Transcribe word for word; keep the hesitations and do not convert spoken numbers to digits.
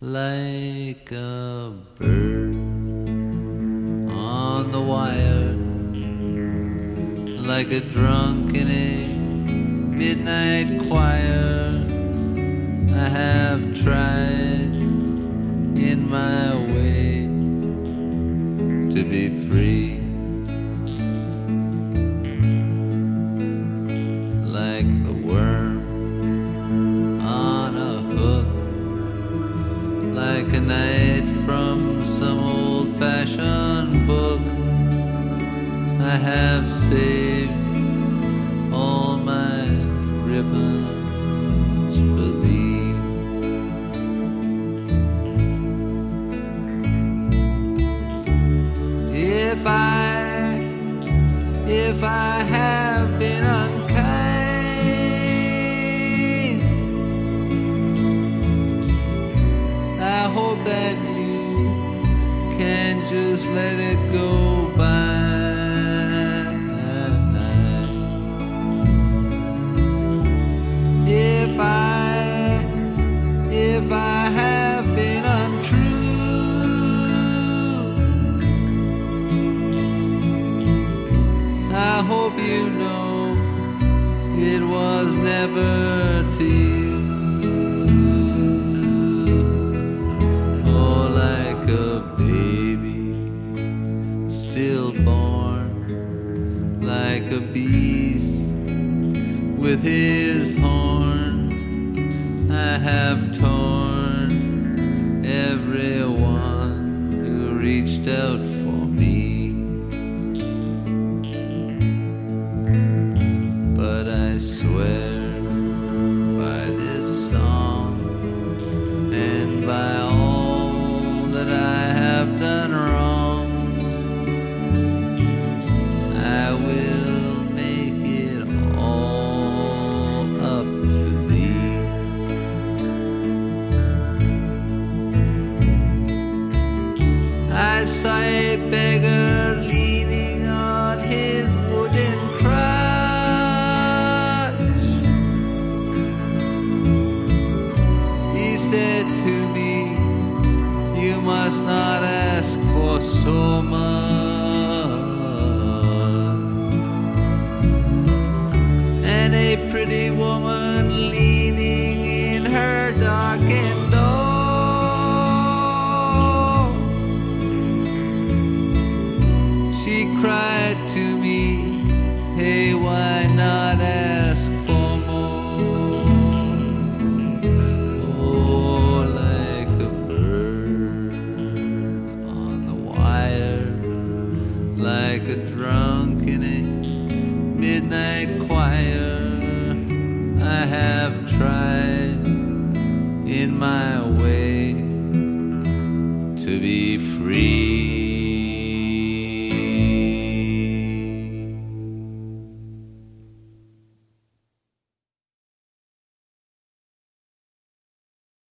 like a bird on the wire, like a drunk in a midnight choir. I have tried in my way to be free, like the worm on a hook, like a knight from some old-fashioned book. I have saved all my ribbons for thee. If I, if I have been unkind, I hope that you can just let it go by. If I, if I have been untrue, I hope you know it was never to you. Oh, like a baby stillborn, like a beast with his horns, I have torn everyone who reached out for me. But I swear by this song and by all that I have done wrong, I will make it all up to thee. I saw a beggar leaning on his wooden crutch. He said to me, you must not ask for so much. And a pretty woman leaning in her darkened door, she cried to me, hey, why not ask for more? Oh, like a bird on the wire, like a drunk in a midnight choir, I have tried in my way to be free.